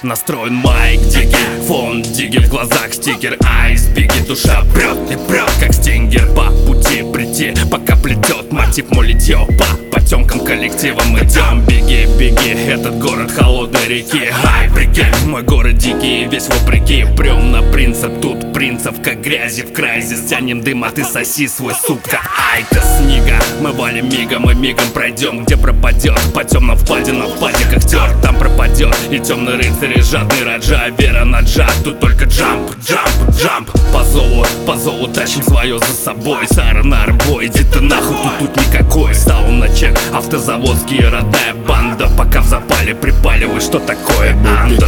настроен майк дикий, фон диги, в глазах стикер, айс биги, душа прет и прет, как стингер. По пути прийти, пока плетет мотив молитье. По потемкам коллектива мы идем. Беги, беги, этот город холодной реки. Ай, прикинь, мой город дикий, весь вопреки. Прем на принцип, тут принцев как грязи в крайзе. Стянем дым, а ты соси свой, сука. Ай-то снега, мы валим мигом и мигом пройдем. Где пропадет, по темным впадинам, в падиках тер, там пропадет. И темный рыцарь, и жадный раджа, вера на джаз. Тут только джамп, джамп, джамп. По золу тащим свое за собой. Сара на арбой, иди ты нахуй, тут никакой. Сауна чек, автозаводские, родная банда. Пока в запале припаливай, что такое анда.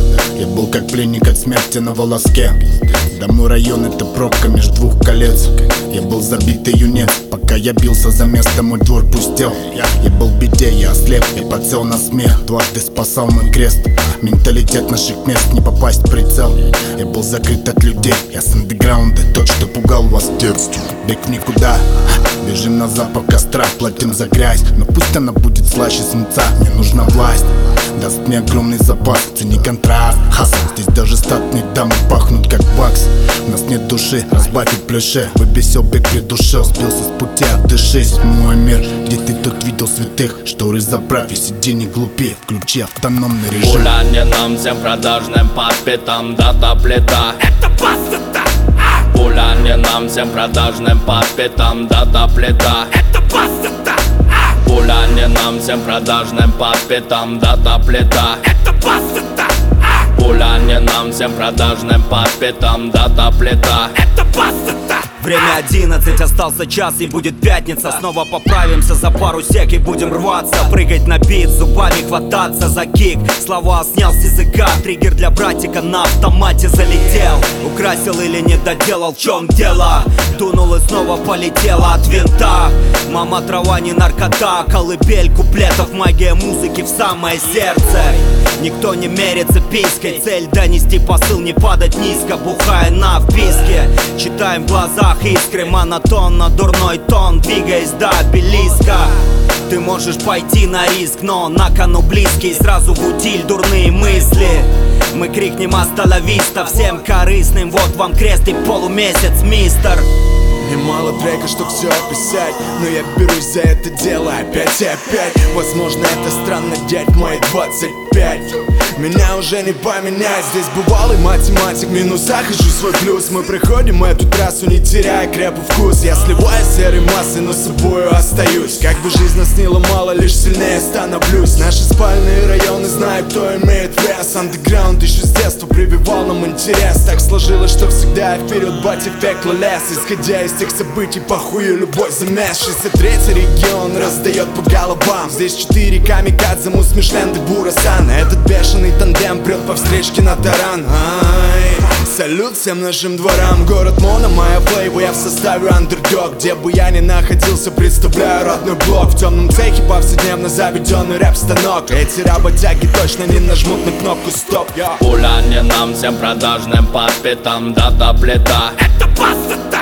Я был как пленник от смерти на волоске. Домой район — это пробка между двух колец. Я был забитый юнец, пока я бился за место, мой двор пустел. Я был в беде, я ослеп и подсел на смех. Дважды спасал мой крест. Менталитет наших мест, не попасть в прицел. Я был закрыт от людей, я с андеграунда, тот, что пугал вас в детстве. Бег в никуда, бежим на запах костра, платим за грязь. Но пусть она будет слаще свинца, мне нужна власть. Даст мне огромный запас, цени контраст. Хасл, здесь даже статные дамы пахнут как бакс. У нас нет души, разбавить плюше. Выбесил бег, придушил, сбился с пути, отдышись. Мой мир, где ты тут видел святых. Шторы заправь и сиди не глупи, включи автономный режим. Гуляние нам всем продажным по пятам, дата плита. Это пастота. Гуляние нам всем продажным по пятам, дата плита. Это пастота. Гуляние нам всем продажным по пятам, дата плита. Это пастота. Гуляние нам всем продажным по пятам, дата плита. Это пастота. Время 11, остался час и будет пятница. Снова поправимся за пару сек и будем рваться. Прыгать на бит, зубами хвататься за кик. Слова снял с языка, триггер для братика на автомате залетел. Украсил или не доделал, в чем дело? Дунул и снова полетела от винта. Мама трава не наркота, колыбель куплетов, магия музыки в самое сердце. Никто не мерится писькой, цель донести посыл, не падать низко, бухая на вписке. Читаем в глазах искры, монотонно, дурной тон, двигаясь до обелиска. Ты можешь пойти на риск, но на кону близкий, сразу в утиль дурные мысли. Мы крикнем «Асталависта» всем корыстным, вот вам крест и полумесяц, мистер. И мало трека, чтоб все описать, но я берусь за это дело опять и опять. Возможно, это странно, дядь, мои 25. Меня уже не поменять, здесь бывалый математик, в минусах ищу свой плюс. Мы проходим эту трассу, не теряя крепкий вкус. Я сливаю серой массой, но собою остаюсь. Как бы жизнь нас не ломала, лишь сильнее становлюсь. Наши спальные районы знают, кто имеет вес. Андеграунд еще с детства прививал нам интерес. Так сложилось, что всегда вперед батя в пекло лез. Исходя из тех событий, похую любой замес. 63-й регион раздает по головам. Здесь 4 камикадзе, Мус, Мишленд и Бурасан. Этот бешеный тандем прет по встречке на таран. Ай, салют всем нашим дворам. Город Моно, моя флейва, я в составе андердог. Где бы я ни находился, представляю родной блок. В темном цехе повседневно заведенный рэп-станок. Эти работяги точно не нажмут на кнопку стоп. Гуляние нам всем продажным по пятам, дата плита. Это пастота.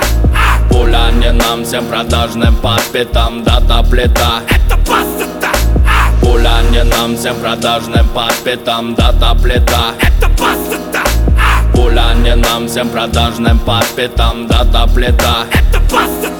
Гуляние нам всем продажным по пятам, дата плита. Это пастота. Гуляние нам всем продажным по пятам, дата плита. Это пастота. Гуляние нам всем продажным по пятам, дата плита. Это пастота.